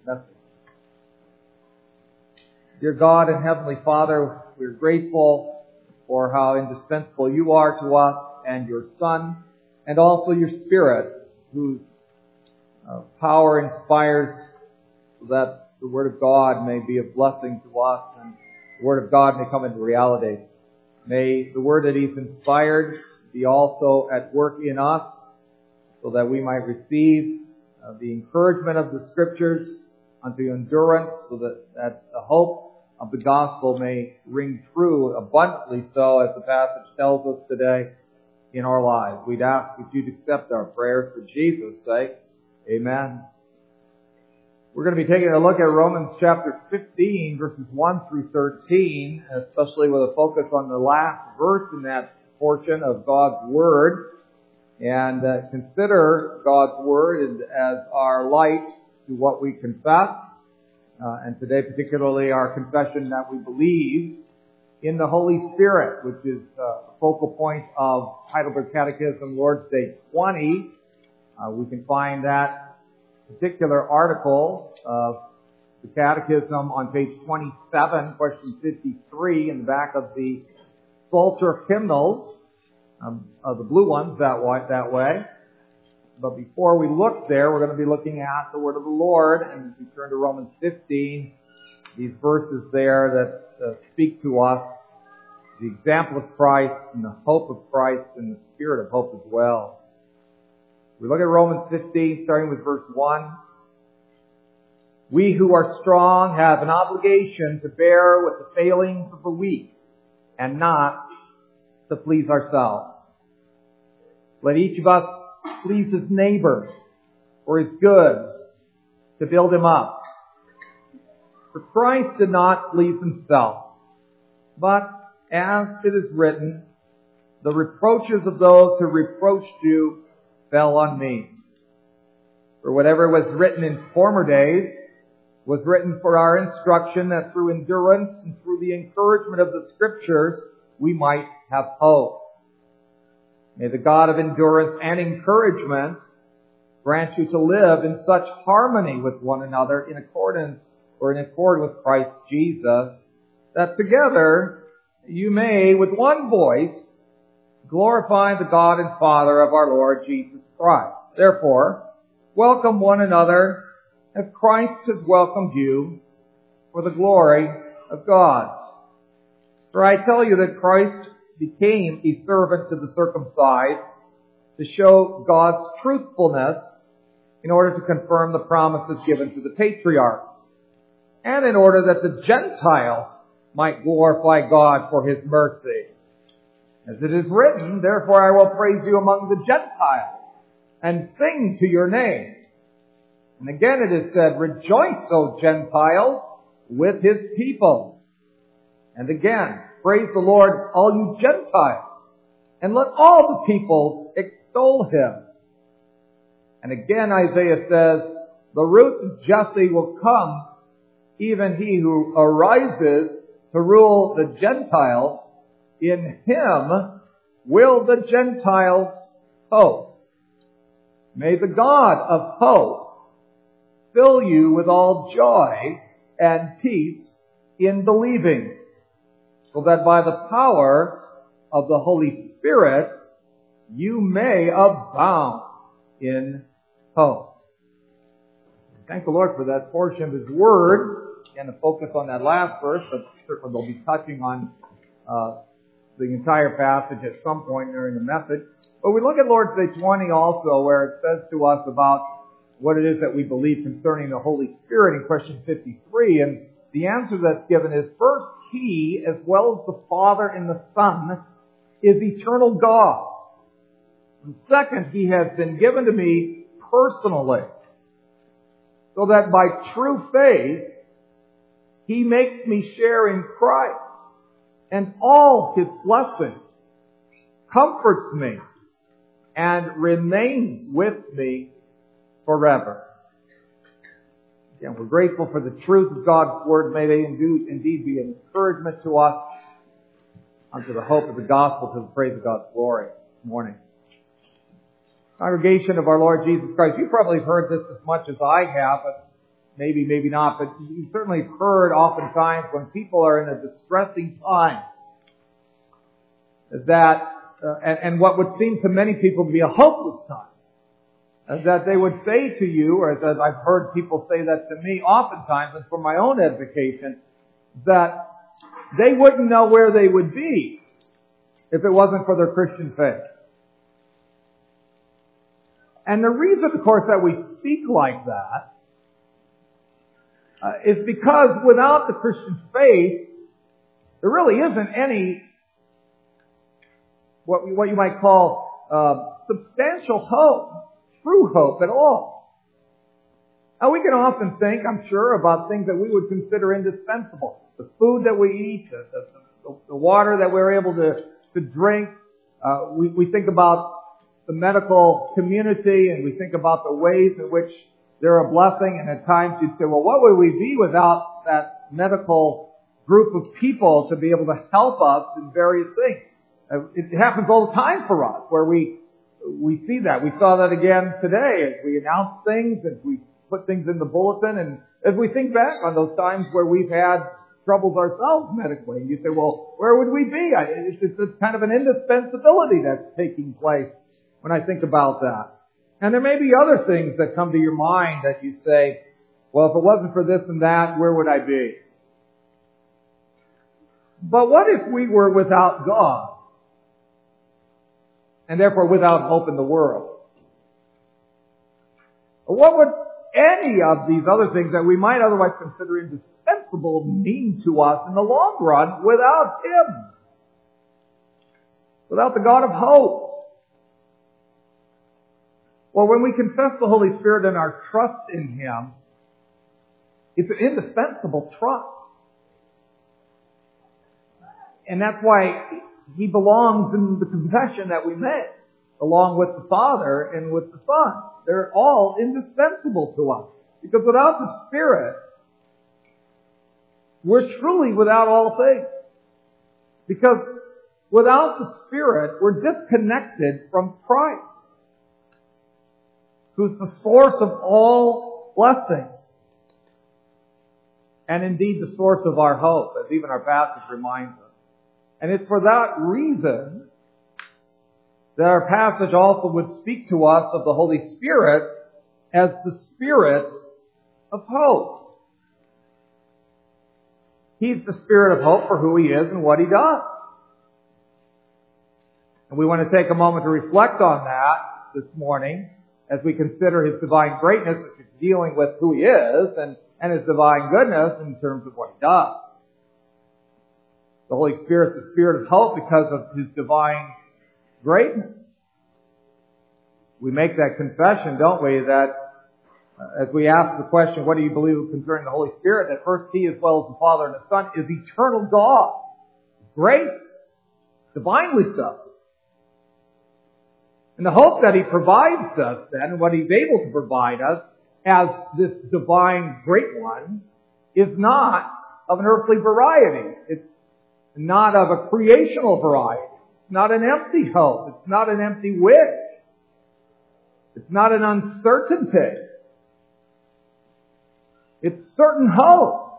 message. Dear God and Heavenly Father, we're grateful for how indispensable you are to us and your Son, and also your Spirit, whose power inspires so that the Word of God may be a blessing to us and the Word of God may come into reality. May the Word that He's inspired be also at work in us so that we might receive the encouragement of the Scriptures unto endurance, so that the hope of the gospel may ring true abundantly so, as the passage tells us today, in our lives. We'd ask that you'd accept our prayers for Jesus' sake. Amen. We're going to be taking a look at Romans chapter 15, verses 1 through 13, especially with a focus on the last verse in that portion of God's Word, and consider God's Word as our light to what we confess, and today particularly our confession that we believe in the Holy Spirit, which is the focal point of Heidelberg Catechism, Lord's Day 20. We can find that particular article of the Catechism on page 27, question 53, in the back of the Psalter hymnals, of the blue ones that way. But before we look there, we're going to be looking at the Word of the Lord, and we turn to Romans 15, these verses there that speak to us the example of Christ and the hope of Christ and the spirit of hope as well. We look at Romans 15, starting with verse 1. We who are strong have an obligation to bear with the failings of the weak and not to please ourselves. Let each of us please his neighbor for his good, to build him up. For Christ did not please himself, but as it is written, the reproaches of those who reproached you fell on me. For whatever was written in former days was written for our instruction, that through endurance and through the encouragement of the Scriptures we might have hope. May the God of endurance and encouragement grant you to live in such harmony with one another in accord with Christ Jesus, that together you may with one voice glorify the God and Father of our Lord Jesus Christ. Therefore, welcome one another as Christ has welcomed you, for the glory of God. For I tell you that Christ became a servant to the circumcised to show God's truthfulness in order to confirm the promises given to the patriarchs, and in order that the Gentiles might glorify God for His mercy. As it is written, therefore I will praise you among the Gentiles and sing to your name. And again it is said, rejoice, O Gentiles, with His people. And again, praise the Lord, all you Gentiles, and let all the peoples extol Him. And again Isaiah says, the root of Jesse will come, even he who arises to rule the Gentiles. In Him will the Gentiles hope. May the God of hope fill you with all joy and peace in believing, so that by the power of the Holy Spirit you may abound in hope. Thank the Lord for that portion of His Word, and to focus on that last verse, but certainly we'll be touching on the entire passage at some point during the message. But we look at Lord's Day 20 also, where it says to us about what it is that we believe concerning the Holy Spirit in question 53, and the answer that's given is, first, He, as well as the Father and the Son, is eternal God. And second, He has been given to me personally, so that by true faith, He makes me share in Christ and all His blessings, comforts me, and remains with me forever. Again, we're grateful for the truth of God's Word. May they indeed be an encouragement to us unto the hope of the gospel, to the praise of God's glory this morning. Congregation of our Lord Jesus Christ, you probably have heard this as much as I have, but maybe, maybe not, but you've certainly heard oftentimes when people are in a distressing time that, and what would seem to many people to be a hopeless time, that they would say to you, or as I've heard people say that to me oftentimes, and for my own edification, that they wouldn't know where they would be if it wasn't for their Christian faith. And the reason, of course, that we speak like that is because without the Christian faith, there really isn't any what you might call substantial hope, true hope at all. Now, we can often think, I'm sure, about things that we would consider indispensable. The food that we eat, the water that we're able to drink. We think about the medical community, and we think about the ways in which they're a blessing, and at times you say, well, what would we be without that medical group of people to be able to help us in various things? It happens all the time for us, where we see that. We saw that again today as we announce things, as we put things in the bulletin, and as we think back on those times where we've had troubles ourselves medically. You say, well, where would we be? It's kind of an indispensability that's taking place when I think about that. And there may be other things that come to your mind that you say, well, if it wasn't for this and that, where would I be? But what if we were without God, and therefore without hope in the world? What would any of these other things that we might otherwise consider indispensable mean to us in the long run without Him? Without the God of hope? Well, when we confess the Holy Spirit and our trust in Him, it's an indispensable trust. And that's why He belongs in the confession that we make, along with the Father and with the Son. They're all indispensable to us. Because without the Spirit, we're truly without all things. Because without the Spirit, we're disconnected from Christ, who's the source of all blessing, and indeed the source of our hope, as even our passage reminds us. And it's for that reason that our passage also would speak to us of the Holy Spirit as the Spirit of hope. He's the Spirit of hope for who He is and what He does. And we want to take a moment to reflect on that this morning as we consider His divine greatness, as He's dealing with who He is, and His divine goodness in terms of what He does. The Holy Spirit is the Spirit of hope because of His divine greatness. We make that confession, don't we, that as we ask the question, what do you believe concerning the Holy Spirit? That first He, as well as the Father and the Son, is eternal God. Great. Divinely so. And the hope that He provides us then, and what He's able to provide us as this divine great one, is not of an earthly variety. It's not of a creational variety. It's not an empty hope. It's not an empty wish. It's not an uncertainty. It's certain hope.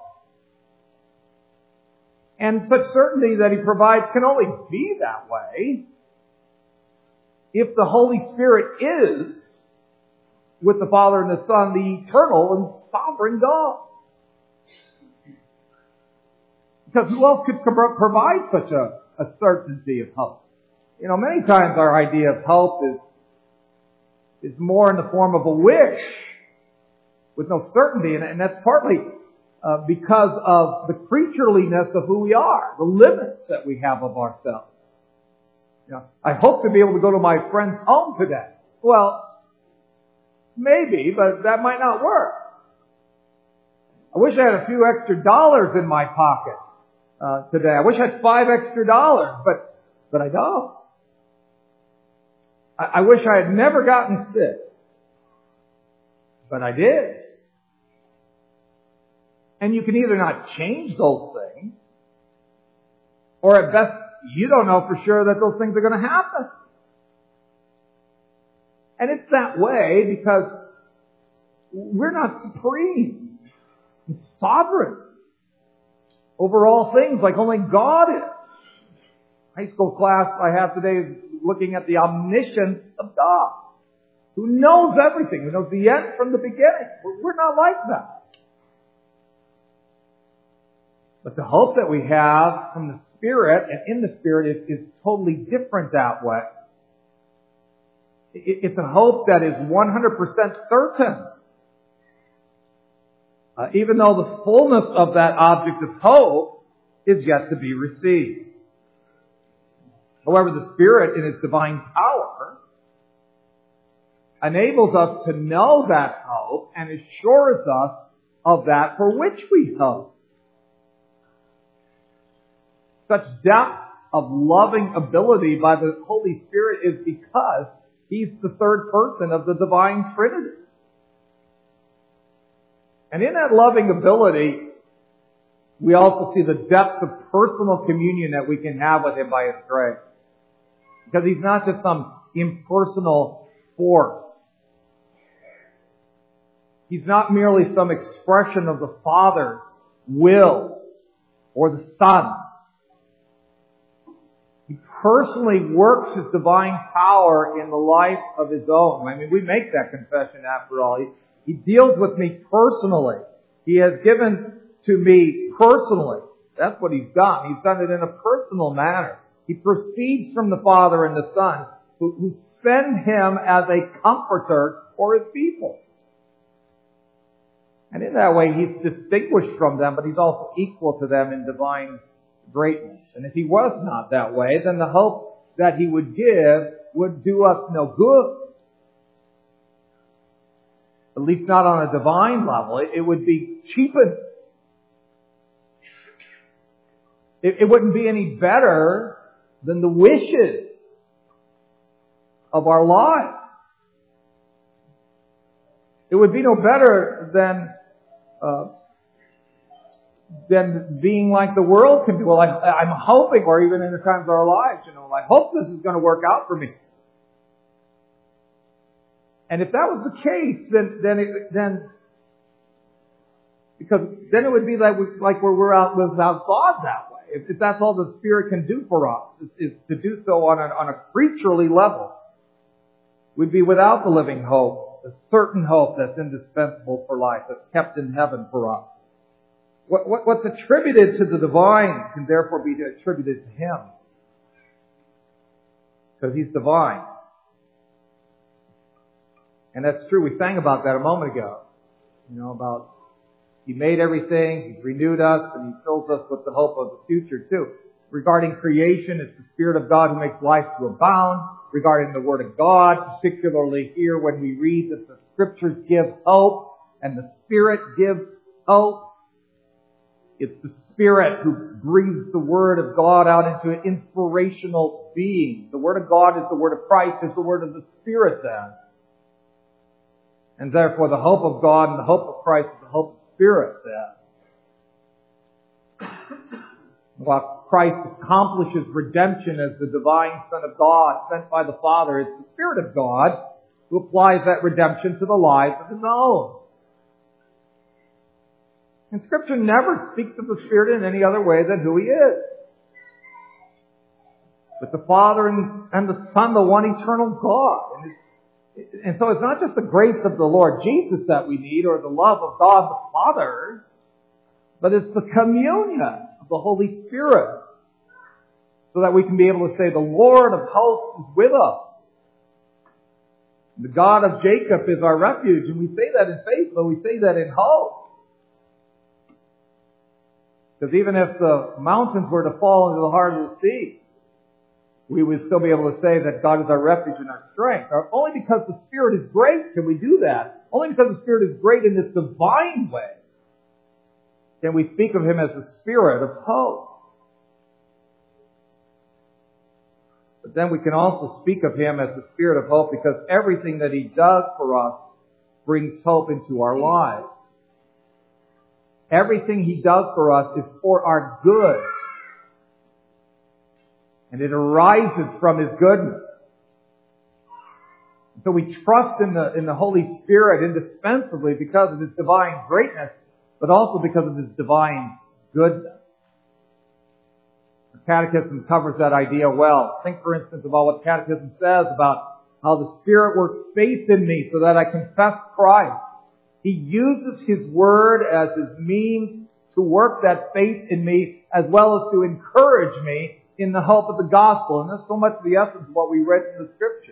And such certainty that He provides can only be that way if the Holy Spirit is, with the Father and the Son, the eternal and sovereign God. Because who else could provide such a certainty of hope? You know, many times our idea of hope is more in the form of a wish with no certainty, and that's partly because of the creatureliness of who we are, the limits that we have of ourselves. You know, I hope to be able to go to my friend's home today. Well, maybe, but that might not work. I wish I had a few extra dollars in my pocket today. I wish I had $5 extra, but I don't. I wish I had never gotten sick, but I did. And you can either not change those things, or at best, you don't know for sure that those things are going to happen. And it's that way because we're not supreme. sovereign over all things like only God is. High school class I have today is looking at the omniscience of God, who knows everything, who knows the end from the beginning. We're not like that. But the hope that we have from the Spirit and in the Spirit is totally different that way. It's a hope that is 100% certain. Even though the fullness of that object of hope is yet to be received. However, the Spirit in its divine power enables us to know that hope and assures us of that for which we hope. Such depth of loving ability by the Holy Spirit is because He's the third person of the divine Trinity. And in that loving ability, we also see the depths of personal communion that we can have with Him by His grace. Because He's not just some impersonal force. He's not merely some expression of the Father's will or the Son. He personally works His divine power in the life of His own. I mean, we make that confession after all. He deals with me personally. He has given to me personally. That's what He's done. He's done it in a personal manner. He proceeds from the Father and the Son, who send Him as a comforter for His people. And in that way, He's distinguished from them, but He's also equal to them in divine greatness. And if He was not that way, then the hope that He would give would do us no good. At least not on a divine level. It would be cheapened. It wouldn't be any better than the wishes of our lives. It would be no better than being like the world can do. Well, I'm hoping, or even in the times of our lives, I hope this is going to work out for me. And if that was the case, then because then it would be like we're out without God that way. If that's all the Spirit can do for us, is to do so on a creaturely level, we'd be without the living hope, the certain hope that's indispensable for life, that's kept in heaven for us. What's attributed to the divine can therefore be attributed to Him, because He's divine. And that's true. We sang about that a moment ago. About He made everything, He's renewed us, and He fills us with the hope of the future too. Regarding creation, it's the Spirit of God who makes life to abound. Regarding the Word of God, particularly here when we read that the Scriptures give hope and the Spirit gives hope, it's the Spirit who breathes the Word of God out into an inspirational being. The Word of God is the Word of Christ, is the Word of the Spirit then. And therefore the hope of God and the hope of Christ is the hope of the Spirit then. While Christ accomplishes redemption as the divine Son of God sent by the Father, it's the Spirit of God who applies that redemption to the lives of His own. And Scripture never speaks of the Spirit in any other way than who He is. But the Father and the Son, the one eternal God. And so it's not just the grace of the Lord Jesus that we need, or the love of God the Father, but it's the communion of the Holy Spirit, so that we can be able to say, the Lord of hosts is with us. The God of Jacob is our refuge. And we say that in faith, but we say that in hope. Because even if the mountains were to fall into the heart of the sea, we would still be able to say that God is our refuge and our strength. Only because the Spirit is great can we do that. Only because the Spirit is great in this divine way can we speak of Him as the Spirit of hope. But then we can also speak of Him as the Spirit of hope because everything that He does for us brings hope into our lives. Everything He does for us is for our good. And it arises from His goodness. So we trust in the Holy Spirit indispensably because of His divine greatness but also because of His divine goodness. The Catechism covers that idea well. Think, for instance, about what the Catechism says about how the Spirit works faith in me so that I confess Christ. He uses His Word as His means to work that faith in me, as well as to encourage me in the hope of the gospel. And that's so much the essence of what we read in the Scriptures.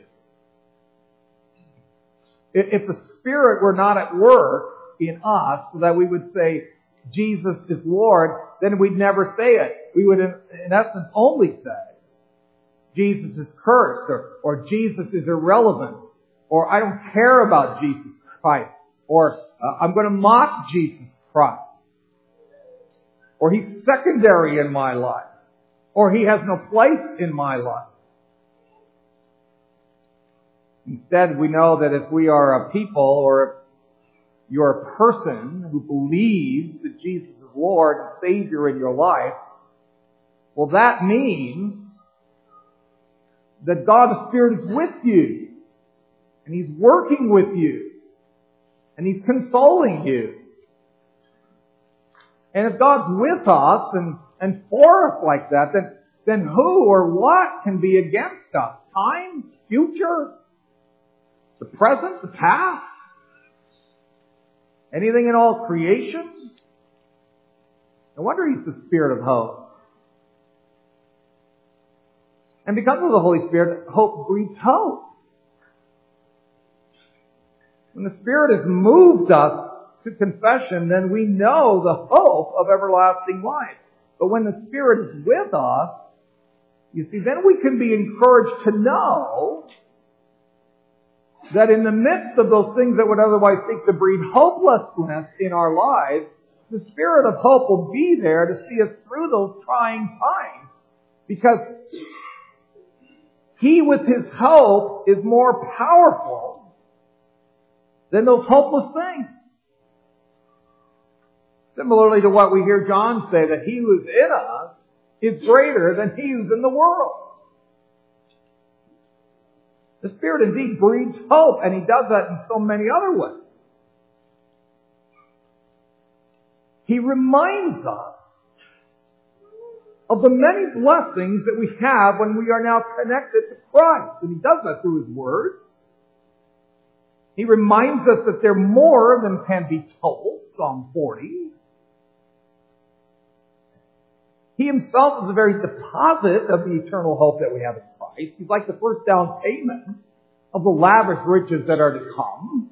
If the Spirit were not at work in us, so that we would say, Jesus is Lord, then we'd never say it. We would, in essence, only say, Jesus is cursed, or Jesus is irrelevant, or I don't care about Jesus Christ, or I'm going to mock Jesus Christ, or He's secondary in my life, or He has no place in my life. Instead, we know that if we are a people, or if you're a person who believes that Jesus is Lord and Savior in your life, well, that means that God the Spirit is with you, and He's working with you, and He's consoling you. And if God's with us and for us like that, then who or what can be against us? Time? Future? The present? The past? Anything in all creation? No wonder He's the Spirit of hope. And because of the Holy Spirit, hope breeds hope. When the Spirit has moved us to confession, then we know the hope of everlasting life. But when the Spirit is with us, you see, then we can be encouraged to know that in the midst of those things that would otherwise seek to breed hopelessness in our lives, the Spirit of hope will be there to see us through those trying times. Because He, with His hope, is more powerful than those hopeless things. Similarly to what we hear John say, that He who is in us is greater than he who's in the world. The Spirit indeed breeds hope, and He does that in so many other ways. He reminds us of the many blessings that we have when we are now connected to Christ. And He does that through His Word. He reminds us that they're more than can be told, Psalm 40. He Himself is the very deposit of the eternal hope that we have in Christ. He's like the first down payment of the lavish riches that are to come.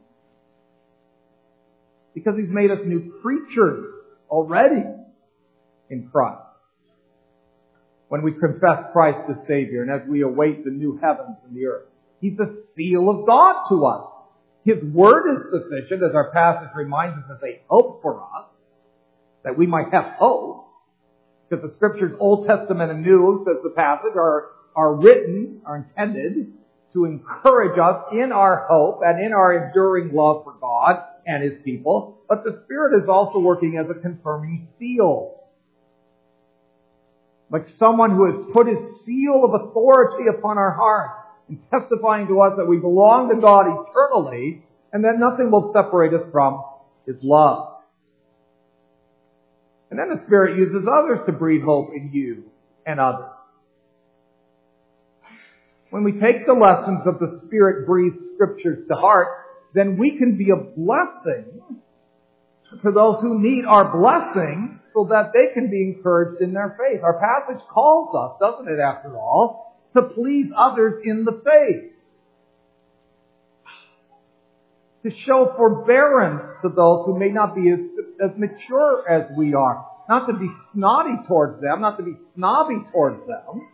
Because He's made us new creatures already in Christ. When we confess Christ as Savior and as we await the new heavens and the earth. He's the seal of God to us. His Word is sufficient, as our passage reminds us, as a hope for us, that we might have hope. Because the Scriptures, Old Testament and New, says the passage, are written, are intended to encourage us in our hope and in our enduring love for God and His people. But the Spirit is also working as a confirming seal. Like someone who has put His seal of authority upon our hearts and testifying to us that we belong to God eternally and that nothing will separate us from His love. And then the Spirit uses others to breed hope in you and others. When we take the lessons of the Spirit-breathed Scriptures to heart, then we can be a blessing to those who need our blessing so that they can be encouraged in their faith. Our passage calls us, doesn't it, after all, to please others in the faith. To show forbearance to those who may not be as mature as we are. Not to be snotty towards them, not to be snobby towards them,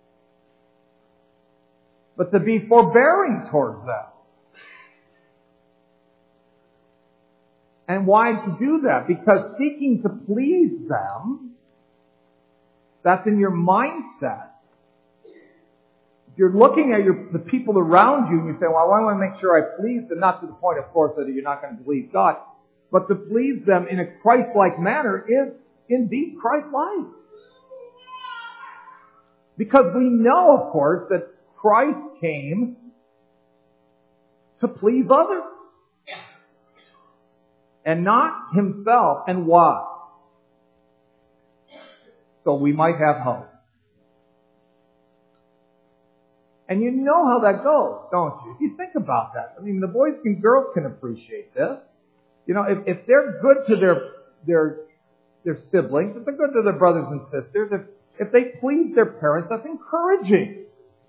but to be forbearing towards them. And why to do that? Because seeking to please them, that's in your mindset. If you're looking at the people around you and you say, well, I want to make sure I please them, not to the point, of course, that you're not going to please God, but to please them in a Christ-like manner is indeed Christ-like. Because we know, of course, that Christ came to please others. and not himself. And why? So we might have hope. And you know how that goes, don't you? If you think about that. I mean, the boys and girls can appreciate this. You know, if they're good to their siblings, if they're good to their brothers and sisters, if they please their parents, that's encouraging.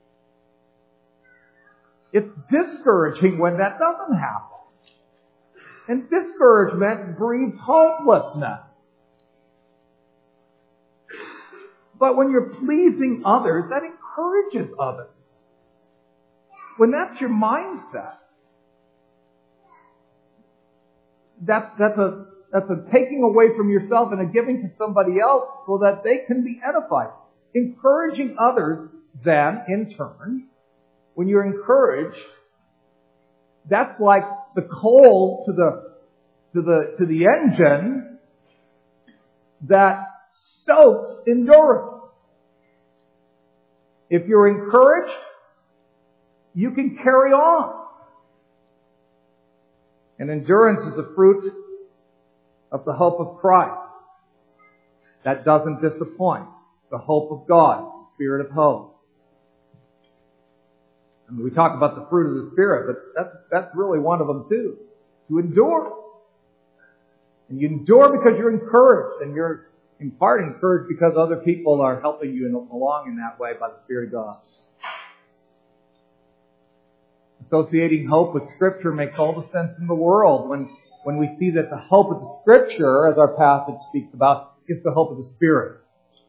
It's discouraging when that doesn't happen. And discouragement breeds hopelessness. But when you're pleasing others, that encourages others. When that's your mindset, that's a taking away from yourself and a giving to somebody else so that they can be edified. Encouraging others, then, in turn, when you're encouraged, that's like the coal to the engine that stokes endurance. If you're encouraged, you can carry on. And endurance is a fruit of the hope of Christ. That doesn't disappoint. The hope of God, the Spirit of hope. I mean, we talk about the fruit of the Spirit, but that's really one of them too. To endure. And you endure because you're encouraged, and you're in part encouraged because other people are helping you along in that way by the Spirit of God. Associating hope with Scripture makes all the sense in the world when we see that the hope of the Scripture, as our passage speaks about, is the hope of the Spirit.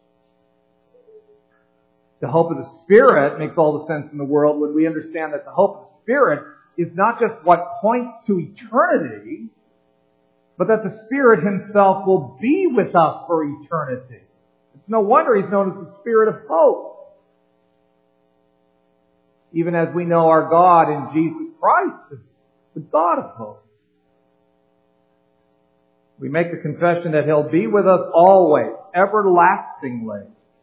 The hope of the Spirit makes all the sense in the world when we understand that the hope of the Spirit is not just what points to eternity, but that the Spirit Himself will be with us for eternity. It's no wonder He's known as the Spirit of hope. Even as we know our God in Jesus Christ is the God of hope. We make the confession that He'll be with us always, everlastingly.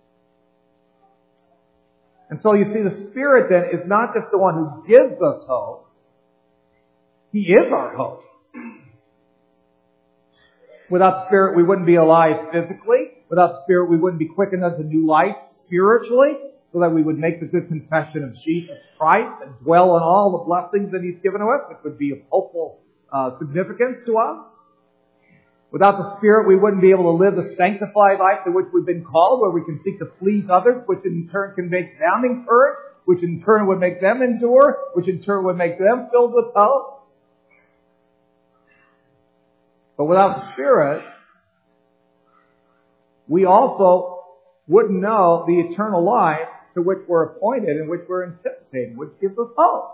And so you see, the Spirit then is not just the one who gives us hope. He is our hope. Without the Spirit, we wouldn't be alive physically. Without the Spirit, we wouldn't be quickened unto new life spiritually, so that we would make the good confession of Jesus Christ and dwell on all the blessings that He's given to us, which would be of hopeful significance to us. Without the Spirit, we wouldn't be able to live the sanctified life to which we've been called, where we can seek to please others, which in turn can make them encouraged, which in turn would make them endure, which in turn would make them filled with hope. But without the Spirit, we also wouldn't know the eternal life to which we're appointed and which we're anticipating, which gives us hope.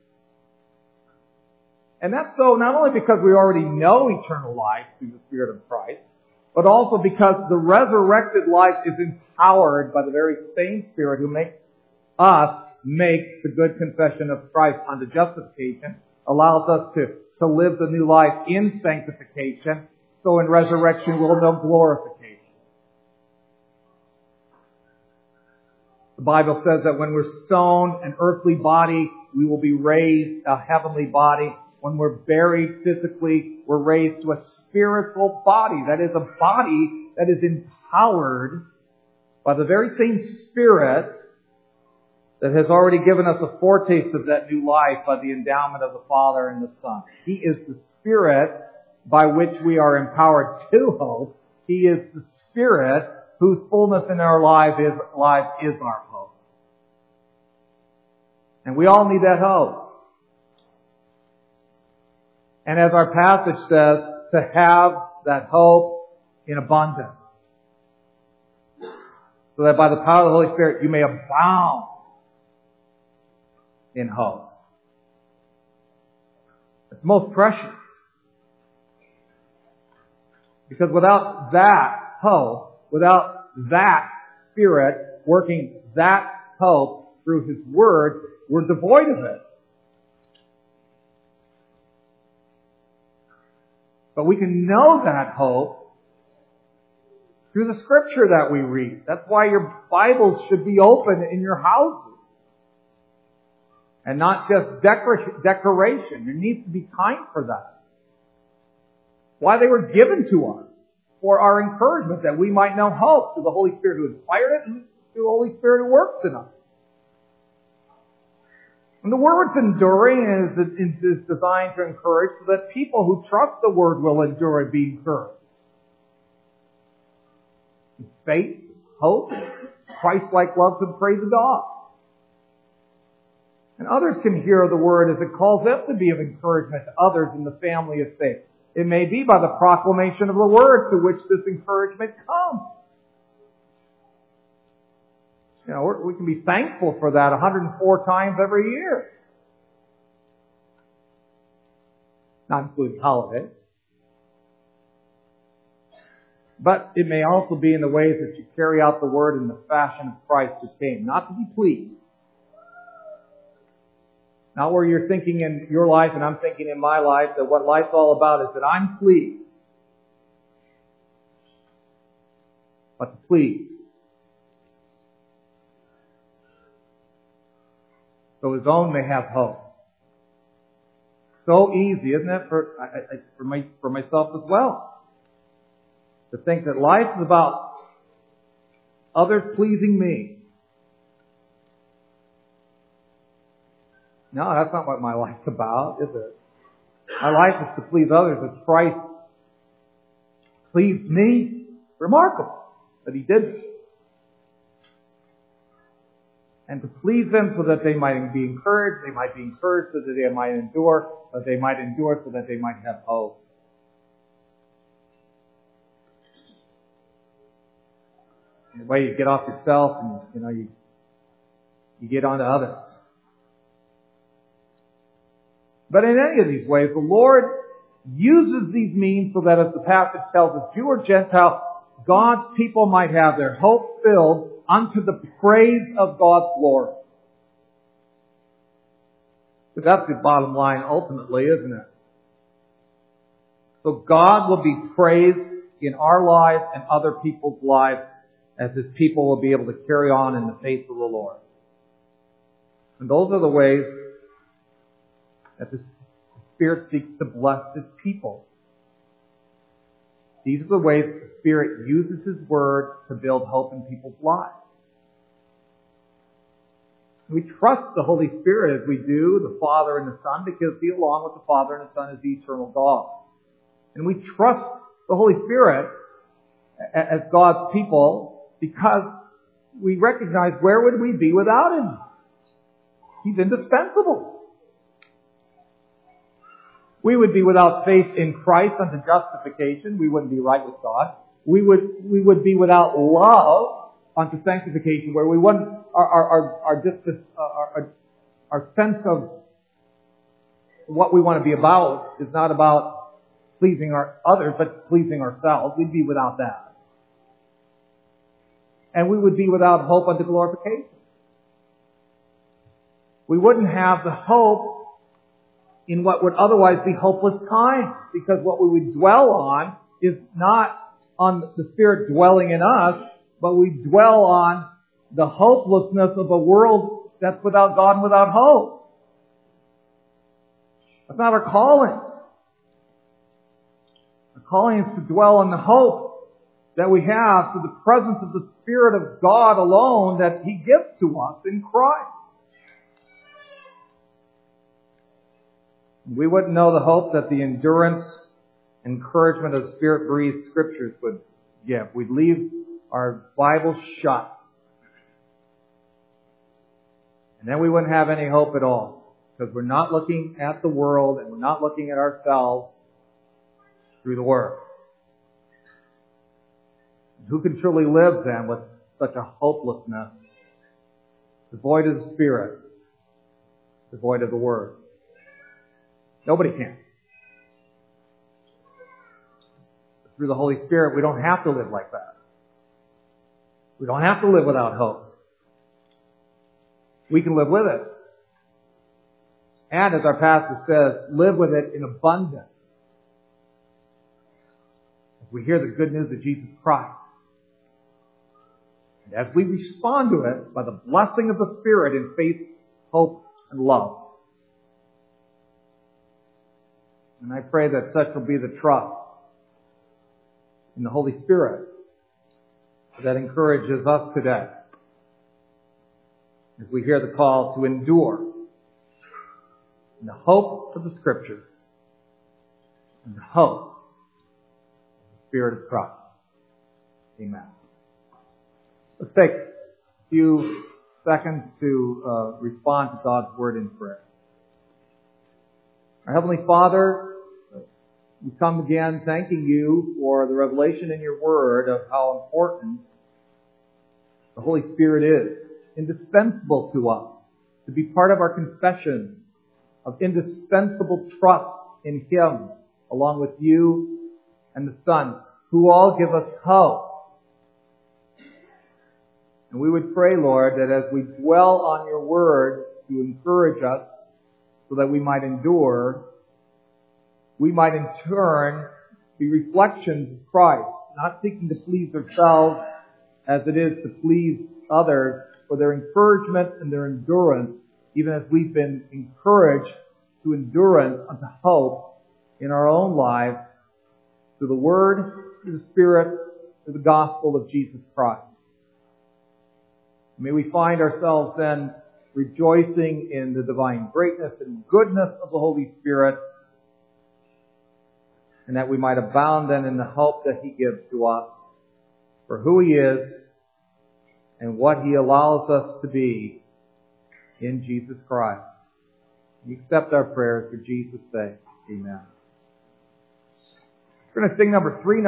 And that's so not only because we already know eternal life through the Spirit of Christ, but also because the resurrected life is empowered by the very same Spirit who makes us make the good confession of Christ unto justification, allows us to live the new life in sanctification, so in resurrection we'll know glorification. The Bible says that when we're sown an earthly body, we will be raised a heavenly body. When we're buried physically, we're raised to a spiritual body. That is a body that is empowered by the very same Spirit that has already given us a foretaste of that new life by the endowment of the Father and the Son. He is the Spirit by which we are empowered to hope. He is the Spirit whose fullness in our life is our hope. And we all need that hope. And as our passage says, to have that hope in abundance. So that by the power of the Holy Spirit you may abound in hope. It's most precious. Because without that hope, without that Spirit working that hope through His Word, we're devoid of it. But we can know that hope through the Scripture that we read. That's why your Bibles should be open in your houses. And not just decoration. There needs to be time for that. why they were given to us for our encouragement, that we might know hope through the Holy Spirit who inspired it and through the Holy Spirit who works in us. And the word's enduring is designed to encourage so that people who trust the Word will endure and be encouraged. Faith, hope, Christ-like love to praise of God. And others can hear the Word as it calls them to be of encouragement to others in the family of faith. It may be by the proclamation of the Word to which this encouragement comes. You know, we can be thankful for that 104 times every year. Not including holidays. But it may also be in the ways that you carry out the Word in the fashion of Christ who came. Not to be pleased. Not where you're thinking in your life and I'm thinking in my life that what life's all about is that I'm pleased. But to please. So His own may have hope. So easy, isn't it, for myself as well, to think that life is about others pleasing me. No, that's not what my life's about, is it? My life is to please others as Christ pleased me. Remarkable that He did this. And to please them so that they might be encouraged, they might be encouraged so that they might endure, that they might endure so that they might have hope. In the way you get off yourself and, you get on to others. But in any of these ways, the Lord uses these means so that, as the passage tells us, Jew or Gentile, God's people might have their hope filled unto the praise of God's glory. But that's the bottom line ultimately, isn't it? So God will be praised in our lives and other people's lives as His people will be able to carry on in the faith of the Lord. And those are the ways that the Spirit seeks to bless His people. These are the ways the Spirit uses His Word to build hope in people's lives. We trust the Holy Spirit as we do the Father and the Son, because He, along with the Father and the Son, is the eternal God. And we trust the Holy Spirit as God's people because we recognize, where would we be without Him? He's indispensable. We would be without faith in Christ unto justification. We wouldn't be right with God. We would be without love unto sanctification, where we wouldn't, our sense of what we want to be about is not about pleasing our others, but pleasing ourselves. We'd be without that. And we would be without hope unto glorification. We wouldn't have the hope in what would otherwise be hopeless times, because what we would dwell on is not on the Spirit dwelling in us, but we dwell on the hopelessness of a world that's without God and without hope. That's not our calling. Our calling is to dwell on the hope that we have through the presence of the Spirit of God alone that He gives to us in Christ. We wouldn't know the hope that the endurance, encouragement of Spirit-breathed Scriptures would give. We'd leave our Bible shut. And then we wouldn't have any hope at all, because we're not looking at the world and we're not looking at ourselves through the Word. Who can truly live then with such a hopelessness, devoid of the Spirit, devoid of the Word? Nobody can. Through the Holy Spirit, we don't have to live like that. We don't have to live without hope. We can live with it. And as our pastor says, live with it in abundance. As we hear the good news of Jesus Christ. And as we respond to it by the blessing of the Spirit in faith, hope, and love. And I pray that such will be the trust in the Holy Spirit that encourages us today as we hear the call to endure in the hope of the Scriptures, in the hope of the Spirit of Christ. Amen. Let's take a few seconds to respond to God's Word in prayer. Our Heavenly Father, we come again thanking you for the revelation in your Word of how important the Holy Spirit is, indispensable to us, to be part of our confession, of indispensable trust in Him, along with you and the Son, who all give us hope. And we would pray, Lord, that as we dwell on your Word to encourage us so that we might endure, we might in turn be reflections of Christ, not seeking to please ourselves as it is to please others for their encouragement and their endurance, even as we've been encouraged to endurance unto hope in our own lives through the Word, through the Spirit, through the gospel of Jesus Christ. May we find ourselves then rejoicing in the divine greatness and goodness of the Holy Spirit, and that we might abound then in the hope that He gives to us for who He is and what He allows us to be in Jesus Christ. We accept our prayers for Jesus' sake. Amen. We're going to sing number 3.